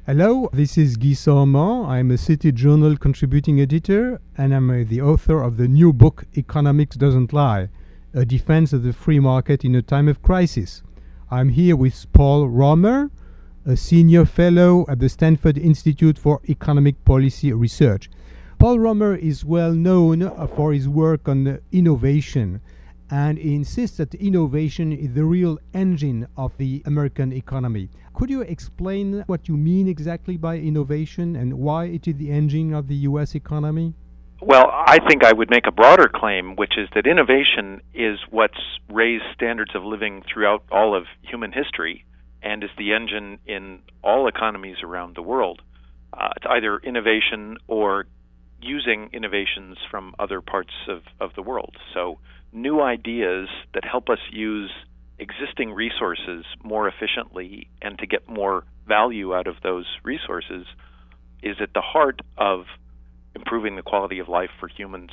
Hello, this is Guy Sormand. I'm a City Journal contributing editor, and I'm the author of the new book, Economics Doesn't Lie, A Defense of the Free Market in a Time of Crisis. I'm here with Paul Romer, a senior fellow at the Stanford Institute for Economic Policy Research. Paul Romer is well known for his work on innovation, and he insists that innovation is the real engine of the American economy. Could you explain what you mean exactly by innovation and why it is the engine of the U.S. economy? Well, I think I would make a broader claim, which is that innovation is what's raised standards of living throughout all of human history and is the engine in all economies around the world. It's either innovation or using innovations from other parts of the world. So new ideas that help us use existing resources more efficiently and to get more value out of those resources is at the heart of improving the quality of life for humans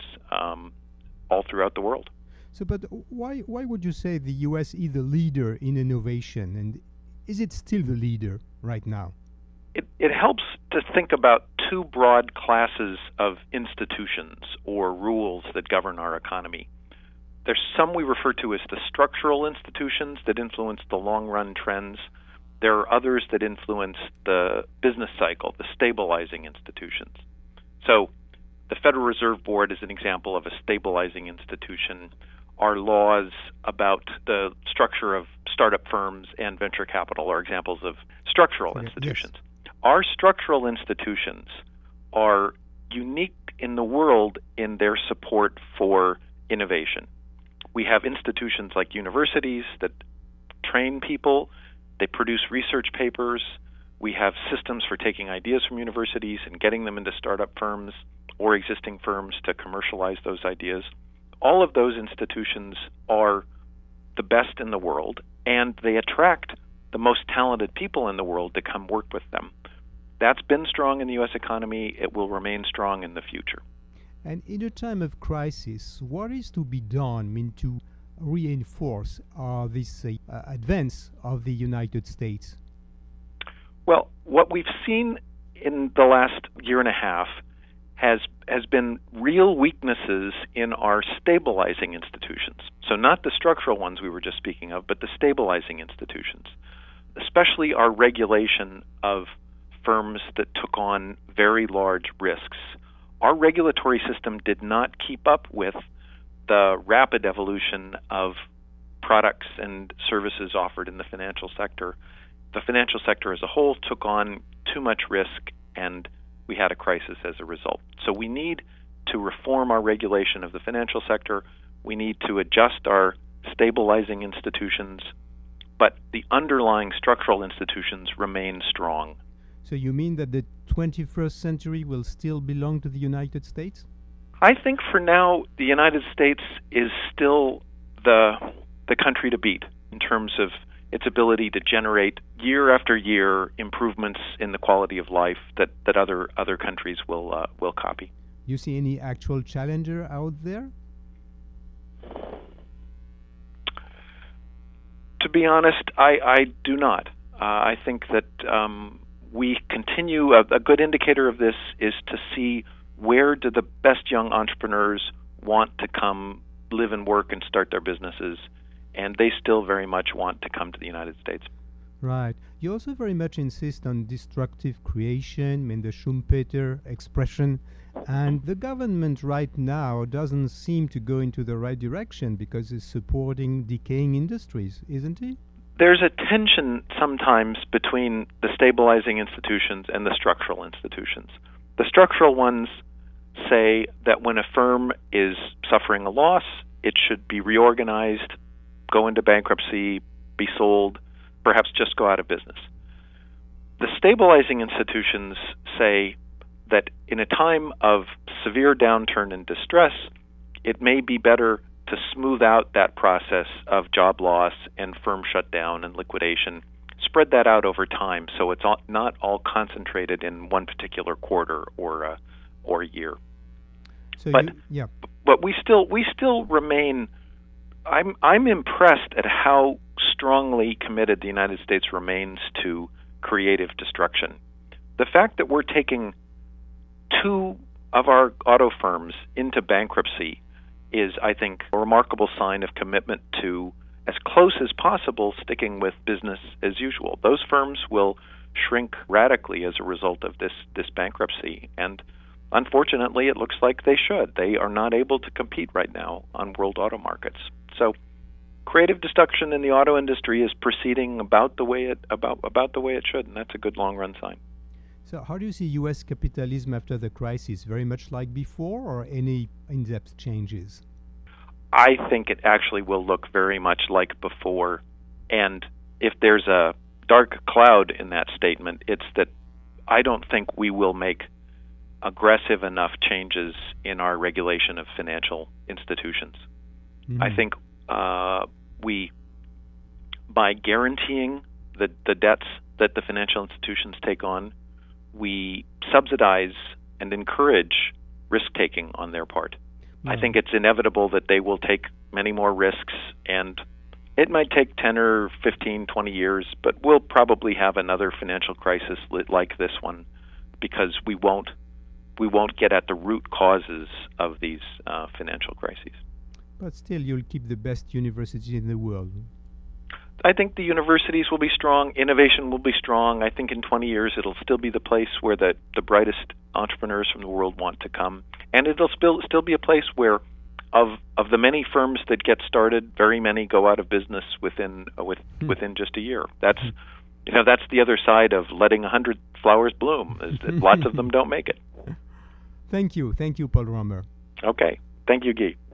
all throughout the world. So, but why would you say the U.S. is the leader in innovation, and is it still the leader right now? It helps to think about two broad classes of institutions or rules that govern our economy. There's some we refer to as the structural institutions that influence the long-run trends. There are others that influence the business cycle, the stabilizing institutions. So the Federal Reserve Board is an example of a stabilizing institution. Our laws about the structure of startup firms and venture capital are examples of structural institutions. Yes. Our structural institutions are unique in the world in their support for innovation. We have institutions like universities that train people, they produce research papers. We have systems for taking ideas from universities and getting them into startup firms or existing firms to commercialize those ideas. All of those institutions are the best in the world, and they attract the most talented people in the world to come work with them. That's been strong in the U.S. economy. It will remain strong in the future. And in a time of crisis, what is to be done to reinforce this advance of the United States? Well, what we've seen in the last year and a half has been real weaknesses in our stabilizing institutions. So not the structural ones we were just speaking of, but the stabilizing institutions, especially our regulation of firms that took on very large risks. Our regulatory system did not keep up with the rapid evolution of products and services offered in the financial sector. The financial sector as a whole took on too much risk, and we had a crisis as a result. So we need to reform our regulation of the financial sector. We need to adjust our stabilizing institutions, but the underlying structural institutions remain strong. So you mean that the 21st century will still belong to the United States? I think for now the United States is still the country to beat in terms of its ability to generate year after year improvements in the quality of life that other countries will copy. You see any actual challenger out there? To be honest, I do not. I think that we continue, a good indicator of this is to see where do the best young entrepreneurs want to come live and work and start their businesses, and they still very much want to come to the United States. Right. You also very much insist on destructive creation, the Schumpeter expression, and the government right now doesn't seem to go into the right direction because it's supporting decaying industries, isn't it? There's a tension sometimes between the stabilizing institutions and the structural institutions. The structural ones say that when a firm is suffering a loss, it should be reorganized, go into bankruptcy, be sold, perhaps just go out of business. The stabilizing institutions say that in a time of severe downturn and distress, it may be better to smooth out that process of job loss and firm shutdown and liquidation, spread that out over time so it's not all concentrated in one particular quarter or year. So but we still remain. I'm impressed at how strongly committed the United States remains to creative destruction. the fact that we're taking two of our auto firms into bankruptcy is, I think, a remarkable sign of commitment to, as close as possible, sticking with business as usual. Those firms will shrink radically as a result of this bankruptcy, and unfortunately, it looks like they should. They are not able to compete right now on world auto markets. So, creative destruction in the auto industry is proceeding about the way it should, and that's a good long-run sign. So how do you see U.S. capitalism after the crisis? Very much like before, or any in-depth changes? I think it actually will look very much like before. And if there's a dark cloud in that statement, it's that I don't think we will make aggressive enough changes in our regulation of financial institutions. Mm-hmm. I think we, by guaranteeing the debts that the financial institutions take on, we subsidize and encourage risk-taking on their part. I think it's inevitable that they will take many more risks, and it might take 10 or 15, 20 years, but we'll probably have another financial crisis like this one because we won't get at the root causes of these financial crises. But still, you'll keep the best universities in the world. I think the universities will be strong. Innovation will be strong. I think in 20 years it'll still be the place where the brightest entrepreneurs from the world want to come. And it'll still be a place where, of the many firms that get started, very many go out of business within just a year. That's the other side of letting 100 flowers bloom, is that lots of them don't make it. Thank you, Paul Romer. Okay. Thank you, Guy.